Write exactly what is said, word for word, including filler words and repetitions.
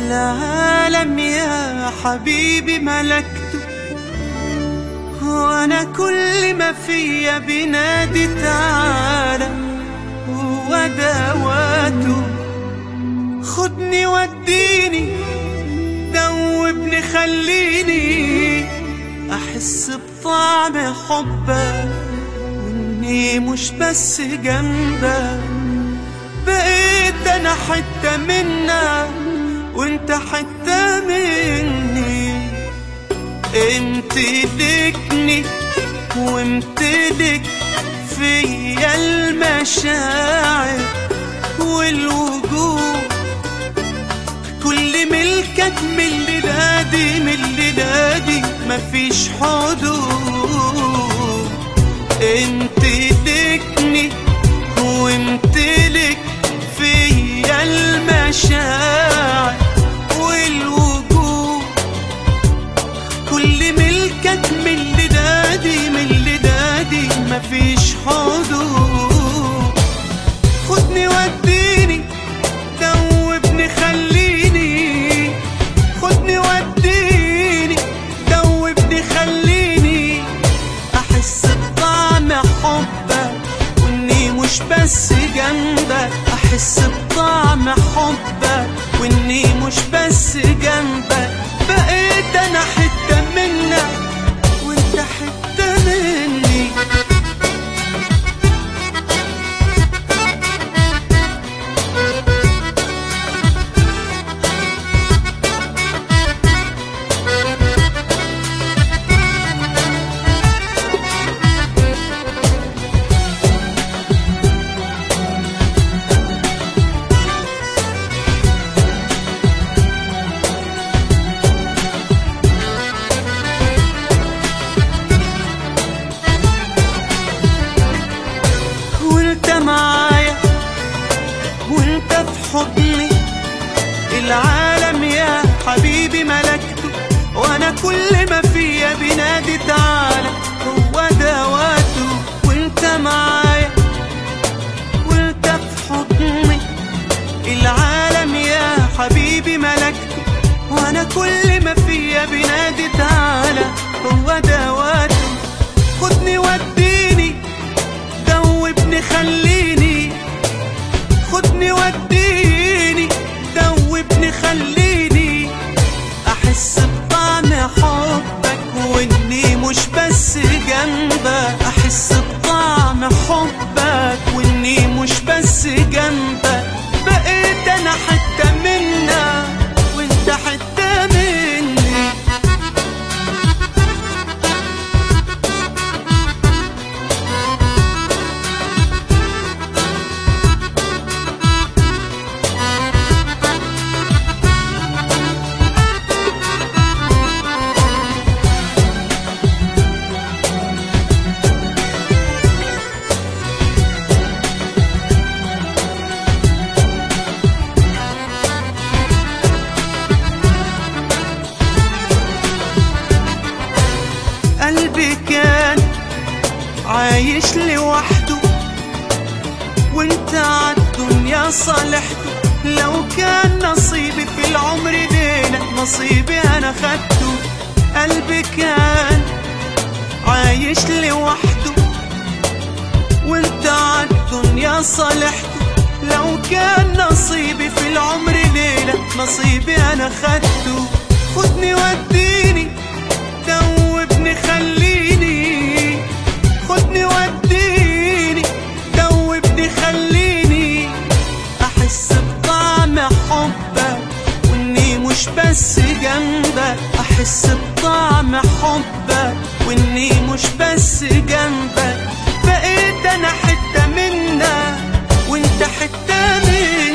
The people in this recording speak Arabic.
العالم يا حبيبي ملكته، وانا كل ما فيا بنادي تعالى هو دواته. خدني وديني دوبني خليني احس بطعم حبك، واني مش بس جنبك، بقيت انا حتة منك وانت حتة مني. امتلكني وامتلك فيا المشاعر والوجود، كل ملكك من الليلة دي من الليلة دي مفيش حدود. امتلكني وامتلك فيا المشاعر والوجود، كل ملكك من الليلة دي من الليلة دي مفيش حدود. خدني وديني دوبني خليني، خدني وديني دوبني خليني احس بطعم حبك، واني مش بس جنبك. احس بطعم حبك واني مش بس جنبك، بقيت انا حتة منك وانت حتة مني. معايا وانت في حضني، العالم يا حبيبي ملكته، وانا كل ما فيا بنادي تعالى هو دواته. وانت معايا وانت في حضني، العالم يا حبيبي ملكته، وانا كل ما فيا بنادي تعالى هو دواته. خدني وديني دوبني خليني، خدني وديني دوبني خليني احس بطعم حبك، واني مش بس جنبك. احس بطعم حبك واني مش بس جنبك، بقيت انا حتة منك وانت حتة مني. قلبي كان عايش لوحده وانت عالدنيا صالحته، لو كان نصيبي في العمر ليلة نصيبي انا خدته. قلبي كان عايش لوحده وانت عالدنيا صالحته، لو كان نصيبي في العمر ليلة نصيبي انا خدته. خدني وديني دوبني خليني، خدني وديني دوبني خليني احس بطعم حبك، واني مش بس جنبك. احس بطعم حبك واني مش بس جنبك، بقيت انا حتة منك وانت حتة مني.